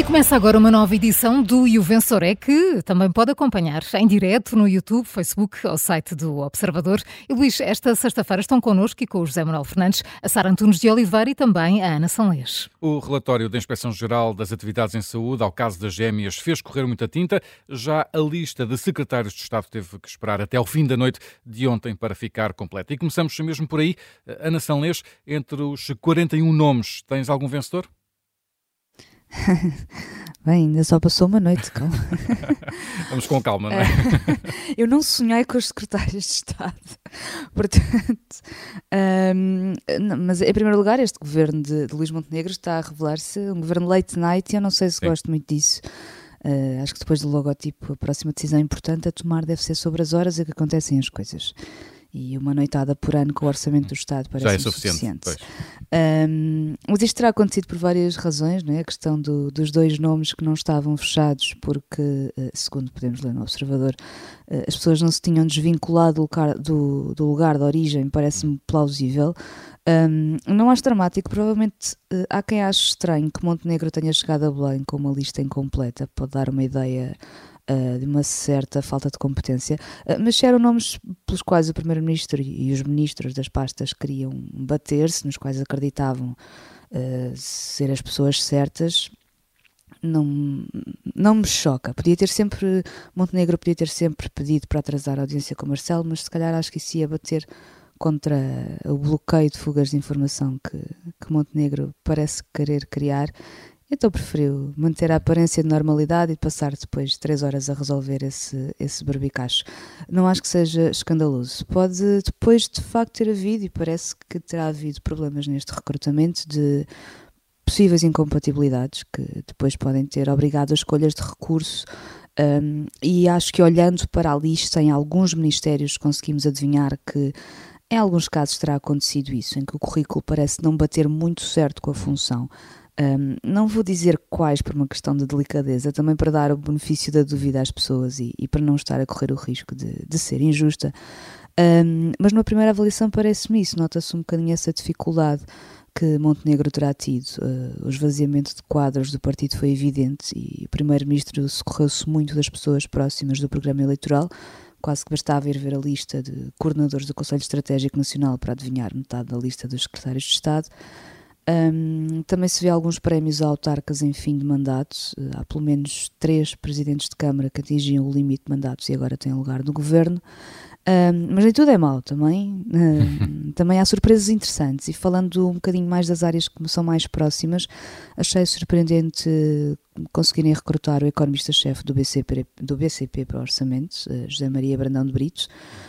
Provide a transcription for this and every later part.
Começa agora uma nova edição do E o Vencedor é, que também pode acompanhar em direto no YouTube, Facebook ou site do Observador. E Luís, esta sexta-feira estão connosco e com o José Manuel Fernandes, a Sara Antunes de Oliveira e também a Ana Sanlês. O relatório da Inspeção-Geral das Atividades em Saúde ao caso das gêmeas fez correr muita tinta. Já a lista de secretários de Estado teve que esperar até ao fim da noite de ontem para ficar completa. E começamos mesmo por aí. Ana Sanlês, entre os 41 nomes, tens algum vencedor? Bem, ainda só passou uma noite, calma. Vamos com calma, não é? Eu não sonhei com os secretários de Estado, portanto, mas em primeiro lugar este governo de Luís Montenegro está a revelar-se um governo late night e eu não sei se gosto muito disso. Acho que depois do logotipo a próxima decisão importante a tomar deve ser sobre as horas em que acontecem as coisas. E uma noitada por ano com o orçamento do Estado parece suficiente. Mas isto terá acontecido por várias razões, não é? A questão dos dois nomes que não estavam fechados porque, segundo podemos ler no Observador, as pessoas não se tinham desvinculado do lugar de origem, parece-me plausível. Não acho dramático, provavelmente há quem ache estranho que Montenegro tenha chegado a Belém com uma lista incompleta, pode dar uma ideia de uma certa falta de competência, mas eram nomes pelos quais o Primeiro-Ministro e os ministros das pastas queriam bater-se, nos quais acreditavam ser as pessoas certas. Não me choca. Montenegro podia ter sempre pedido para atrasar a audiência com Marcelo, mas se calhar acho que isso ia bater contra o bloqueio de fugas de informação que Montenegro parece querer criar. Então preferiu manter a aparência de normalidade e passar depois 3 horas a resolver esse berbicacho. Não acho que seja escandaloso. Pode depois de facto ter havido, e parece que terá havido problemas neste recrutamento de possíveis incompatibilidades que depois podem ter obrigado a escolhas de recurso. E acho que olhando para a lista em alguns ministérios conseguimos adivinhar que em alguns casos terá acontecido isso, em que o currículo parece não bater muito certo com a função. Não vou dizer quais por uma questão de delicadeza, também para dar o benefício da dúvida às pessoas e para não estar a correr o risco de ser injusta. Mas numa primeira avaliação parece-me isso, nota-se um bocadinho essa dificuldade que Montenegro terá tido. O esvaziamento de quadros do partido foi evidente e o Primeiro-Ministro socorreu-se muito das pessoas próximas do programa eleitoral. Quase que bastava ir ver a lista de coordenadores do Conselho Estratégico Nacional para adivinhar metade da lista dos secretários de Estado. Também se vê alguns prémios a autarcas em fim de mandatos. Há pelo menos 3 presidentes de Câmara que atingiam o limite de mandatos e agora têm lugar no governo. Mas nem tudo é mau também. Também há surpresas interessantes. E falando um bocadinho mais das áreas que me são mais próximas, achei surpreendente conseguirem recrutar o economista-chefe do BCP para o orçamento, José Maria Brandão de Brito.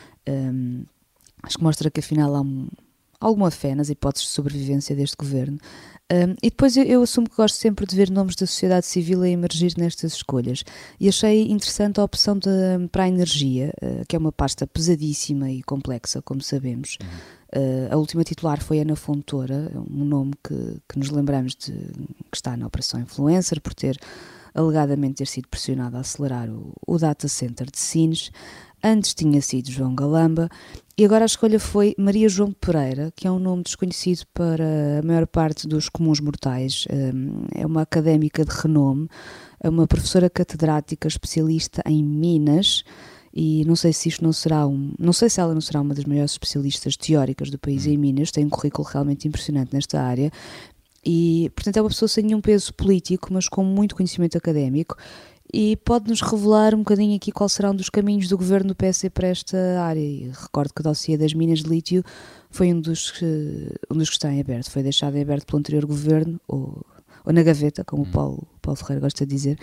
Acho que mostra que afinal há alguma fé nas hipóteses de sobrevivência deste governo. E depois eu assumo que gosto sempre de ver nomes da sociedade civil a emergir nestas escolhas. E achei interessante a opção para a energia, que é uma pasta pesadíssima e complexa, como sabemos. A última titular foi Ana Fontoura, um nome que nos lembramos que está na Operação Influencer, por alegadamente ter sido pressionado a acelerar o data center de Sines. Antes tinha sido João Galamba e agora a escolha foi Maria João Pereira, que é um nome desconhecido para a maior parte dos comuns mortais. É uma académica de renome, é uma professora catedrática especialista em Minas e não sei se ela não será uma das maiores especialistas teóricas do país em Minas, tem um currículo realmente impressionante nesta área. E, portanto, é uma pessoa sem nenhum peso político, mas com muito conhecimento académico e pode-nos revelar um bocadinho aqui qual será um dos caminhos do governo do PSD para esta área. E recordo que o dossiê das minas de lítio foi um dos que está em aberto, foi deixado em aberto pelo anterior governo, ou na gaveta, como o Paulo Ferreira gosta de dizer.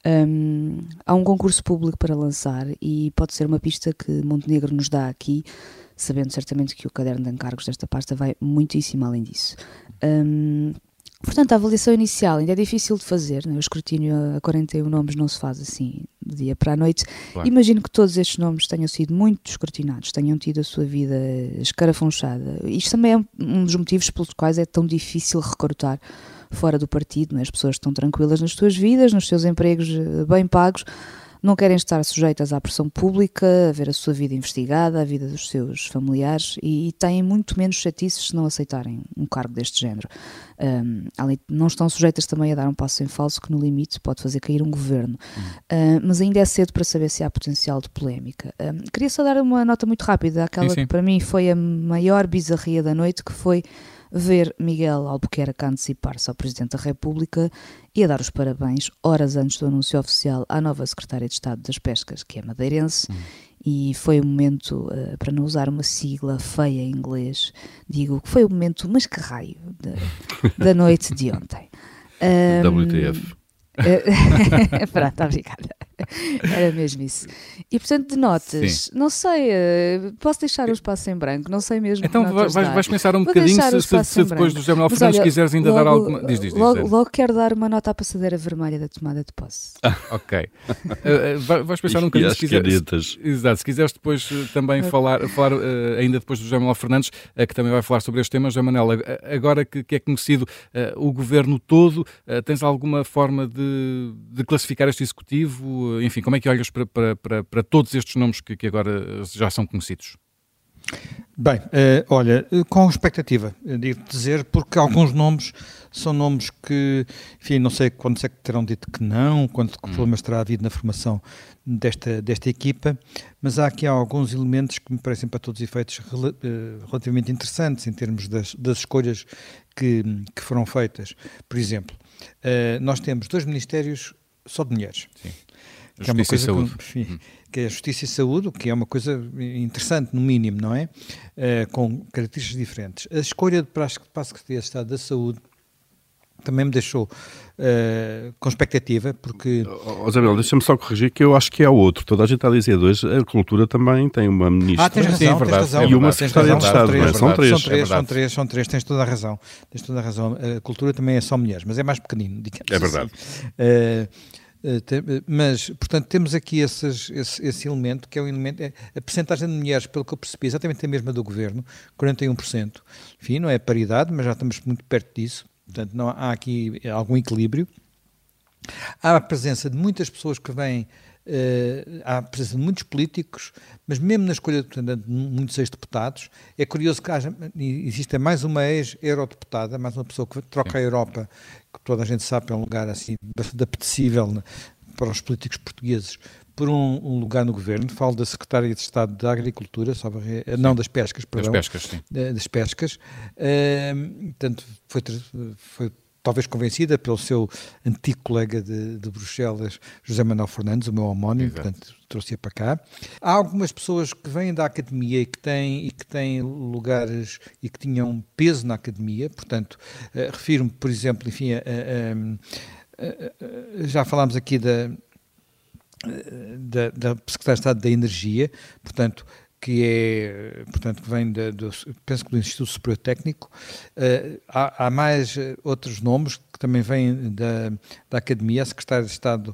Há um concurso público para lançar e pode ser uma pista que Montenegro nos dá aqui, sabendo certamente que o caderno de encargos desta pasta vai muitíssimo além disso. Portanto, a avaliação inicial ainda é difícil de fazer, né? O escrutínio a 41 nomes não se faz assim do dia para a noite. Claro. Imagino que todos estes nomes tenham sido muito escrutinados, tenham tido a sua vida escarafunchada. Isto também é um dos motivos pelos quais é tão difícil recrutar fora do partido, né? As pessoas estão tranquilas nas suas vidas, nos seus empregos bem pagos. não querem estar sujeitas à pressão pública, a ver a sua vida investigada, a vida dos seus familiares e têm muito menos chatices se não aceitarem um cargo deste género. Além de não estão sujeitas também a dar um passo em falso que no limite pode fazer cair um governo. Mas ainda é cedo para saber se há potencial de polémica. Queria só dar uma nota muito rápida, aquela que para mim foi a maior bizarria da noite, que foi ver Miguel Albuquerque a antecipar-se ao Presidente da República e a dar os parabéns horas antes do anúncio oficial à nova Secretária de Estado das Pescas, que é madeirense, e foi um momento, para não usar uma sigla feia em inglês, digo que foi o momento mas que raio da noite de ontem. WTF. Pronto, obrigada. Era mesmo isso. E portanto, de notas, não sei, posso deixar o espaço em branco, não sei mesmo. Então vais pensar um bocadinho se depois do José Manuel Fernandes quiseres ainda dar alguma. Diz. Logo quero dar uma nota à passadeira vermelha da tomada de posse. Ok. Vais pensar um bocadinho se quiseres depois também falar ainda depois do José Manuel Fernandes, que também vai falar sobre este tema. José Manuel, agora que é conhecido o governo todo, tens alguma forma de classificar este executivo? Enfim, como é que olhas para todos estes nomes que agora já são conhecidos? Bem, olha, com expectativa, devo dizer, porque alguns nomes são nomes que, enfim, não sei quantos é que terão dito que não, quantos problemas terá havido na formação desta equipa, mas há aqui alguns elementos que me parecem para todos os efeitos relativamente interessantes em termos das escolhas que foram feitas. Por exemplo, nós temos 2 ministérios só de mulheres. Sim. Que é uma Justiça coisa e Saúde. que é a Justiça e Saúde, o que é uma coisa interessante, no mínimo, não é? Com características diferentes. A escolha para a Secretaria de Estado da Saúde também me deixou com expectativa, porque... Isabel, deixa-me só corrigir que eu acho que é o outro. Toda a gente está a dizer 2, a Cultura também tem uma ministra. Tens razão, tens razão. E uma Secretária de Estado, não é? São três, tens toda a razão. A Cultura também é só mulheres, mas é mais pequenino, digamos. É verdade. Mas, portanto, temos aqui esse elemento, que é o elemento, a percentagem de mulheres, pelo que eu percebi, exatamente a mesma do Governo, 41%. Enfim, não é paridade, mas já estamos muito perto disso, portanto, não há aqui algum equilíbrio. Há a presença de muitas pessoas que vêm, há a presença de muitos políticos, mas mesmo na escolha de muitos ex-deputados, é curioso que existe mais uma ex-eurodeputada, mais uma pessoa que troca a Europa, que toda a gente sabe é um lugar assim bastante apetecível para os políticos portugueses, por um lugar no governo. Falo da Secretária de Estado da Agricultura, não das Pescas, perdão. Das Pescas, sim. Das Pescas. Portanto, foi talvez convencida pelo seu antigo colega de Bruxelas, José Manuel Fernandes, o meu homónimo, portanto trouxe-a para cá. Há algumas pessoas que vêm da academia e que têm lugares e que tinham peso na academia, portanto, refiro-me, por exemplo, enfim, já falámos aqui da Secretária de Estado da Energia, portanto, que vem penso que do Instituto Superior Técnico. Há mais outros nomes que também vêm da Academia, a Secretária de Estado,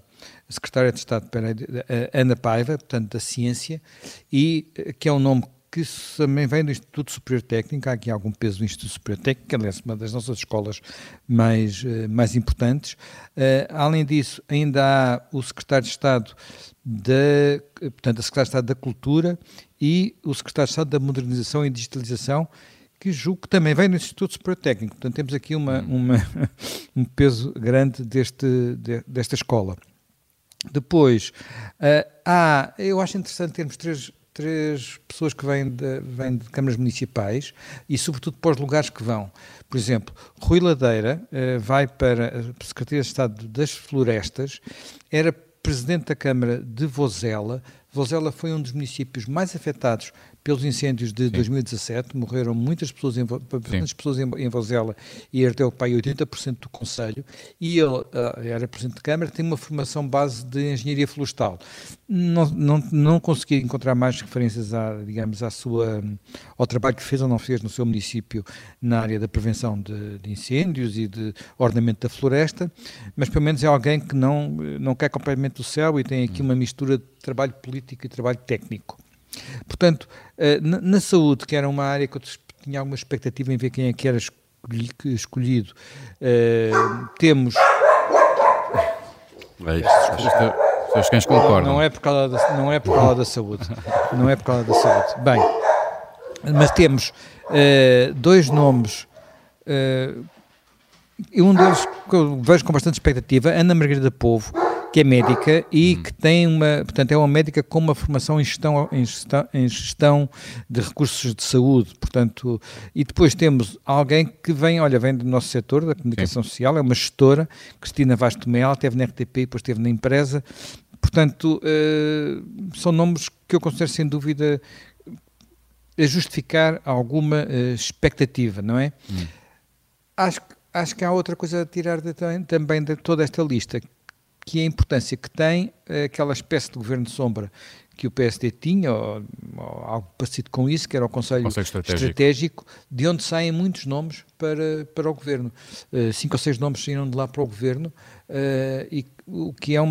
Ana Paiva, portanto, da Ciência, e que é um nome que também vem do Instituto Superior Técnico. Há aqui algum peso do Instituto Superior Técnico, que aliás é uma das nossas escolas mais importantes. Além disso, ainda há o Secretário de Estado portanto, a Secretária de Estado da Cultura e o Secretário de Estado da Modernização e Digitalização, que julgo que também vem do Instituto Superior Técnico. Portanto, temos aqui um peso grande desta escola. Depois, eu acho interessante termos três pessoas que vêm de câmaras municipais e, sobretudo, para os lugares que vão. Por exemplo, Rui Ladeira vai para a Secretaria de Estado das Florestas, era presidente da Câmara de Vozela. Vozela foi um dos municípios mais afetados pelos incêndios de 2017, morreram muitas pessoas em Vozela e herdeu para aí 80% do concelho, e ele era presidente de Câmara, tem uma formação base de engenharia florestal. Não consegui encontrar mais referências ao trabalho que fez ou não fez no seu município na área da prevenção de incêndios e de ordenamento da floresta, mas pelo menos é alguém que não cai completamente do céu e tem aqui uma mistura de trabalho político e trabalho técnico. Portanto, na saúde, que era uma área que eu tinha alguma expectativa em ver quem é que era escolhido, temos... Isto São os cães concordam. Não é por causa da saúde. Não é por causa da saúde. Bem, mas temos dois nomes, e um deles que eu vejo com bastante expectativa, Ana Margarida Povo, que é médica e que tem portanto, é uma médica com uma formação em gestão de recursos de saúde, portanto, e depois temos alguém que vem do nosso setor da comunicação social, é uma gestora, Cristina Vaz Tomé, ela esteve na RTP e depois esteve na empresa, portanto, são nomes que eu considero sem dúvida a justificar alguma expectativa, não é? Acho que há outra coisa a tirar também de toda esta lista, que é a importância que tem aquela espécie de governo de sombra que o PSD tinha, ou algo parecido com isso, que era o Conselho Estratégico, de onde saem muitos nomes para o governo. 5 ou 6 nomes saíram de lá para o governo, e o que é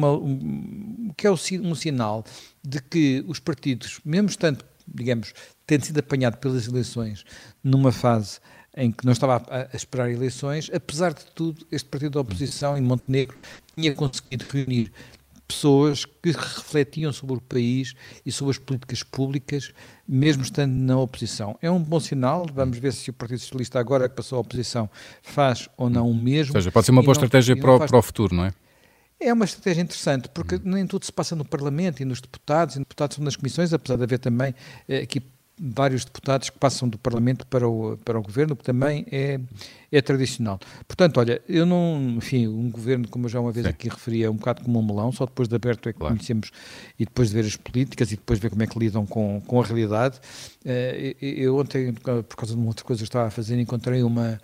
um sinal de que os partidos, mesmo estando, digamos, tendo sido apanhado pelas eleições numa fase em que não estava a esperar eleições, apesar de tudo, este partido da oposição em Montenegro tinha conseguido reunir pessoas que refletiam sobre o país e sobre as políticas públicas, mesmo estando na oposição. É um bom sinal, vamos ver se o Partido Socialista, agora que passou à oposição, faz ou não o mesmo. Ou seja, pode ser uma boa estratégia para o futuro, não é? É uma estratégia interessante, porque nem tudo se passa no Parlamento e nos deputados são nas comissões, apesar de haver também aqui vários deputados que passam do Parlamento para o Governo, que também é tradicional. Portanto, olha, um Governo, como eu já uma vez aqui referi, é um bocado como um melão, só depois de aberto é que conhecemos, e depois de ver as políticas e depois de ver como é que lidam com a realidade. Eu ontem, por causa de uma outra coisa que eu estava a fazer, encontrei uma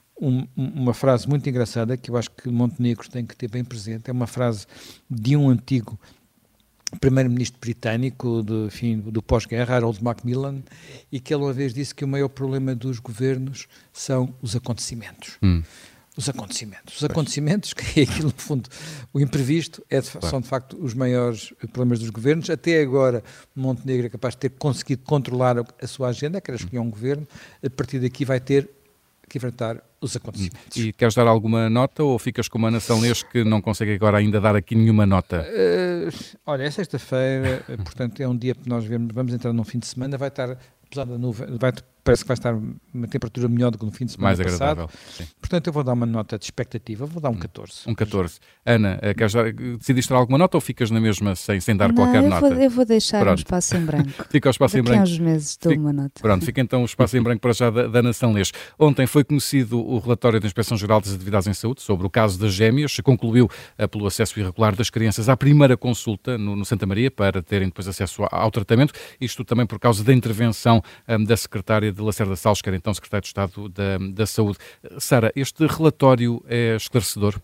frase muito engraçada que eu acho que Montenegro tem que ter bem presente. É uma frase de um antigo primeiro-ministro britânico do pós-guerra, Harold Macmillan, e que ele uma vez disse que o maior problema dos governos são os acontecimentos. Os acontecimentos, que é aquilo, no fundo, o imprevisto, são de facto os maiores problemas dos governos. Até agora, Montenegro é capaz de ter conseguido controlar a sua agenda, que era escolher um governo, a partir daqui vai ter que enfrentar os acontecimentos. E queres dar alguma nota ou ficas com uma nação leste que não consegue agora ainda dar aqui nenhuma nota? Olha, é sexta-feira, portanto é um dia que nós vamos entrar num fim de semana, vai estar, apesar da nuvem, parece que vai estar uma temperatura melhor do que no fim de semana mais agradável, passado. Sim. Portanto, eu vou dar uma nota de expectativa, vou dar um 14. Um 14. Ana, decidiste dar alguma nota ou ficas na mesma sem dar qualquer nota? Eu vou deixar um espaço em branco. Fica o espaço em branco. Daqui a uns meses dou uma nota. Pronto, fica então o espaço em branco para já da Nação Leste. Ontem foi conhecido o relatório da Inspeção-Geral das Atividades em Saúde sobre o caso das gêmeas, concluiu pelo acesso irregular das crianças à primeira consulta no Santa Maria para terem depois acesso ao tratamento, isto também por causa da intervenção da secretária de Lacerda Salles, que era então secretária de Estado da Saúde. Sara, este relatório é esclarecedor?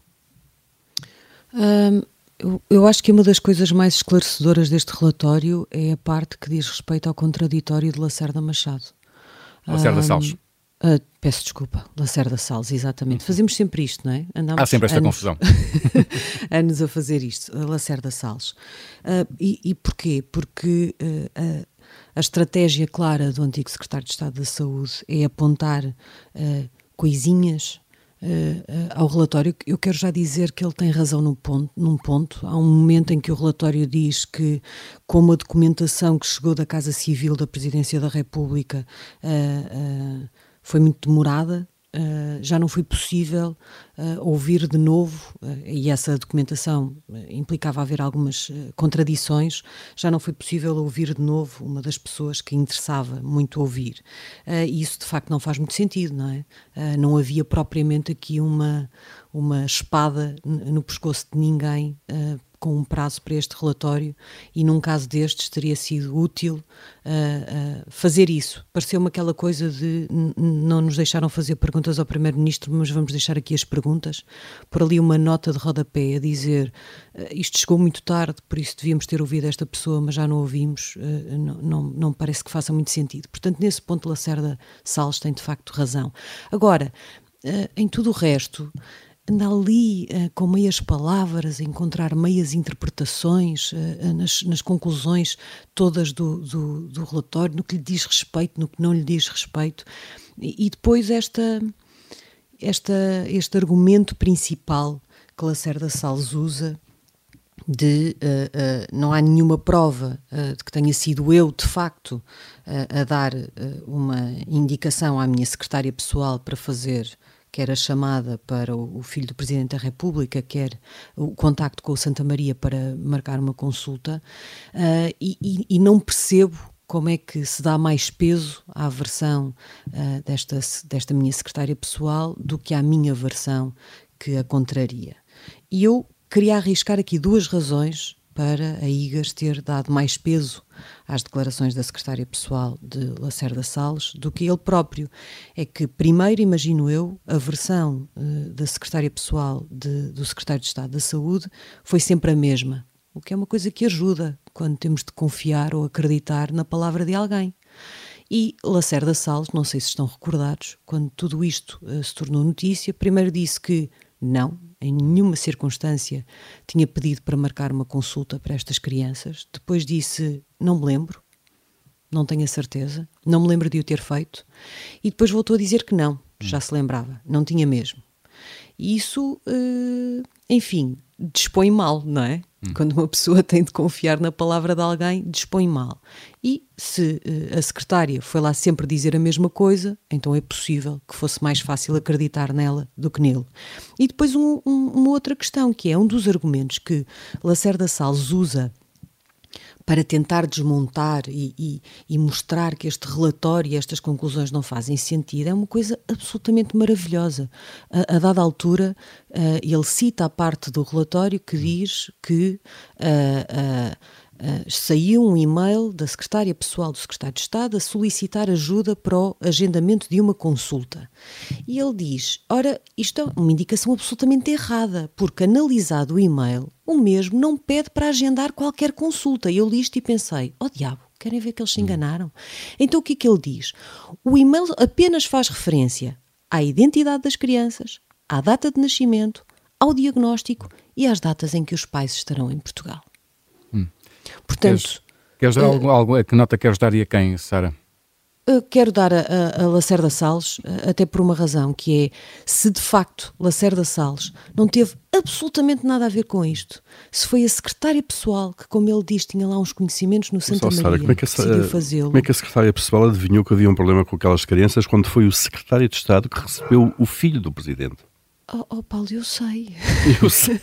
Eu acho que uma das coisas mais esclarecedoras deste relatório é a parte que diz respeito ao contraditório de Lacerda Machado. Lacerda Salles. Peço desculpa, Lacerda Salles, exatamente. Fazemos sempre isto, não é? Há sempre esta confusão. Anos a fazer isto, Lacerda Salles. E porquê? Porque a estratégia clara do antigo secretário de Estado da Saúde é apontar coisinhas ao relatório. Eu quero já dizer que ele tem razão num ponto. Há um momento em que o relatório diz que, como a documentação que chegou da Casa Civil da Presidência da República foi muito demorada, já não foi possível ouvir de novo, e essa documentação implicava haver algumas contradições, já não foi possível ouvir de novo uma das pessoas que interessava muito ouvir. E isso de facto não faz muito sentido, não é? Não havia propriamente aqui uma espada no pescoço de ninguém com um prazo para este relatório, e num caso destes teria sido útil fazer isso. Pareceu-me aquela coisa de não nos deixaram fazer perguntas ao Primeiro-Ministro, mas vamos deixar aqui as perguntas, por ali uma nota de rodapé a dizer isto chegou muito tarde, por isso devíamos ter ouvido esta pessoa, mas já não ouvimos, não parece que faça muito sentido. Portanto, nesse ponto Lacerda Salles tem de facto razão. Agora, em tudo o resto, anda ali com meias palavras, a encontrar meias interpretações nas conclusões todas do relatório, no que lhe diz respeito, no que não lhe diz respeito. E depois este argumento principal que Lacerda Salles usa, não há nenhuma prova de que tenha sido eu, de facto, a dar uma indicação à minha secretária pessoal para fazer, quer a chamada para o filho do Presidente da República, quer o contacto com o Santa Maria para marcar uma consulta, e não percebo como é que se dá mais peso à versão desta minha secretária pessoal do que à minha versão que a contraria. E eu queria arriscar aqui 2 razões para a IGAS ter dado mais peso às declarações da secretária pessoal de Lacerda Salles do que ele próprio. É que, primeiro, imagino eu, a versão da secretária pessoal do secretário de Estado da Saúde foi sempre a mesma, o que é uma coisa que ajuda quando temos de confiar ou acreditar na palavra de alguém. E Lacerda Salles, não sei se estão recordados, quando tudo isto se tornou notícia, primeiro disse que não, em nenhuma circunstância tinha pedido para marcar uma consulta para estas crianças. Depois disse, não me lembro, não tenho a certeza, não me lembro de o ter feito. E depois voltou a dizer que não, já se lembrava, não tinha mesmo. E isso, enfim, dispõe mal, não é? Quando uma pessoa tem de confiar na palavra de alguém, dispõe mal. E se a secretária foi lá sempre dizer a mesma coisa, então é possível que fosse mais fácil acreditar nela do que nele. E depois uma outra questão, que é um dos argumentos que Lacerda Salles usa para tentar desmontar e mostrar que este relatório e estas conclusões não fazem sentido, é uma coisa absolutamente maravilhosa. A dada altura, ele cita a parte do relatório que diz que saiu um e-mail da secretária pessoal do secretário de Estado a solicitar ajuda para o agendamento de uma consulta. E ele diz, ora, isto é uma indicação absolutamente errada, porque analisado o e-mail, o mesmo não pede para agendar qualquer consulta. E eu li isto e pensei, diabo, querem ver que eles se enganaram? Então o que é que ele diz? O e-mail apenas faz referência à identidade das crianças, à data de nascimento, ao diagnóstico e às datas em que os pais estarão em Portugal. Portanto, queres dar que nota queres dar e a quem, Sara? Quero dar a Lacerda Salles, até por uma razão, que é, se de facto Lacerda Salles não teve absolutamente nada a ver com isto, se foi a secretária pessoal que, como ele diz, tinha lá uns conhecimentos no Santa Maria, Sara, decidiu fazê-lo. Como é que a secretária pessoal adivinhou que havia um problema com aquelas crianças quando foi o secretário de Estado que recebeu o filho do Presidente? Paulo, eu sei. Eu sei.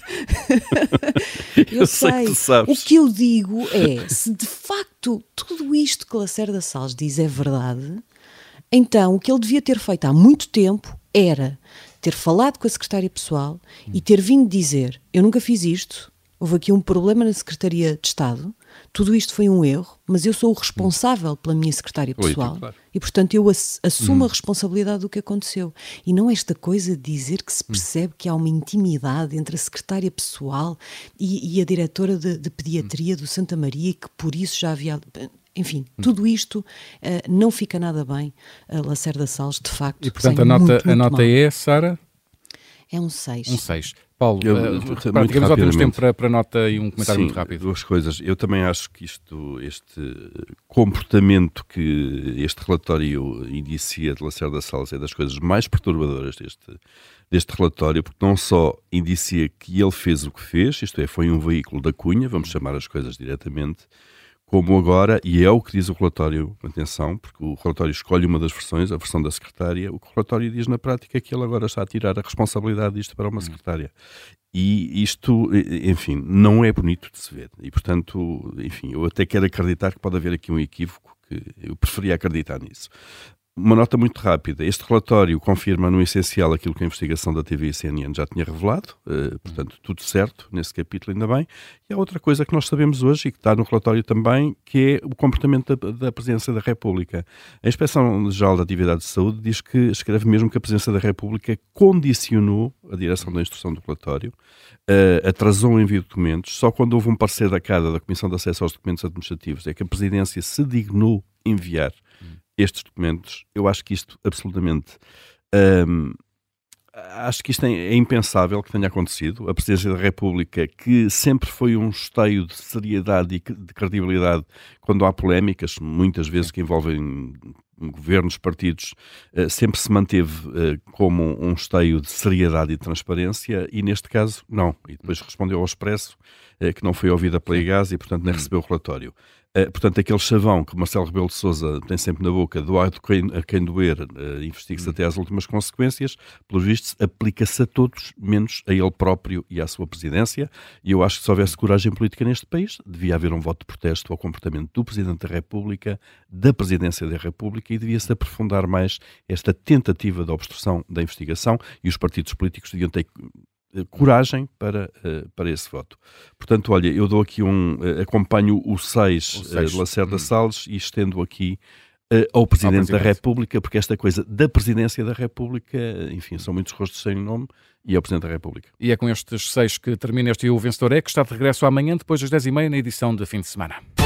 eu sei que tu sabes. O que eu digo é, se de facto tudo isto que Lacerda Salles diz é verdade, então o que ele devia ter feito há muito tempo era ter falado com a secretária pessoal e ter vindo dizer, eu nunca fiz isto, houve aqui um problema na Secretaria de Estado, tudo isto foi um erro, mas eu sou o responsável pela minha secretária pessoal. Claro. E, portanto, eu assumo a responsabilidade do que aconteceu. E não esta coisa de dizer que se percebe que há uma intimidade entre a secretária pessoal e a diretora de pediatria do Santa Maria, que por isso já havia... Enfim, tudo isto não fica nada bem a Lacerda Salles, de facto. E, portanto, a nota é, Sara? É um 6. Um 6. Paulo, praticamente só temos tempo para a nota e um comentário muito rápido. 2 coisas. Eu também acho que este comportamento que este relatório indicia de Lacerda Salles é das coisas mais perturbadoras deste relatório, porque não só indicia que ele fez o que fez, isto é, foi um veículo da Cunha, vamos chamar as coisas diretamente, como agora, e é o que diz o relatório, atenção, porque o relatório escolhe uma das versões, a versão da secretária, o que o relatório diz na prática é que ele agora está a tirar a responsabilidade disto para uma secretária. E isto, enfim, não é bonito de se ver. E, portanto, enfim, eu até quero acreditar que pode haver aqui um equívoco, que eu preferia acreditar nisso. Uma nota muito rápida. Este relatório confirma no essencial aquilo que a investigação da TV e CNN já tinha revelado, portanto, tudo certo nesse capítulo, ainda bem. E há outra coisa que nós sabemos hoje e que está no relatório também, que é o comportamento da Presidência da República. A Inspeção-Geral da Atividade de Saúde diz que, escreve mesmo que a Presidência da República condicionou a direção da instrução do relatório, atrasou o envio de documentos, só quando houve um parecer da CADA, da Comissão de Acesso aos Documentos Administrativos, é que a Presidência se dignou enviar estes documentos. Eu acho que isto absolutamente acho que isto é impensável que tenha acontecido. A Presidência da República, que sempre foi um esteio de seriedade e de credibilidade quando há polémicas, muitas vezes que envolvem governos, partidos, sempre se manteve como um esteio de seriedade e transparência, e neste caso não. E depois respondeu ao Expresso que não foi ouvida pela IGAS e, portanto, nem recebeu o relatório. Portanto, aquele chavão que Marcelo Rebelo de Sousa tem sempre na boca, doar a quem doer, investigue-se até às últimas consequências, pelos vistos, aplica-se a todos, menos a ele próprio e à sua presidência, e eu acho que se houvesse coragem política neste país, devia haver um voto de protesto ao comportamento do Presidente da República, da Presidência da República, e devia-se aprofundar mais esta tentativa de obstrução da investigação, e os partidos políticos deviam ter coragem para esse voto. Portanto, olha, eu dou aqui acompanho o 6 de Lacerda Salles e estendo aqui ao Presidente da República, porque esta coisa da Presidência da República, enfim, são muitos rostos sem nome, e é o Presidente da República. E é com estes 6 que termina este O Vencedor É, que está de regresso amanhã, depois das 10h30, na edição de fim de semana.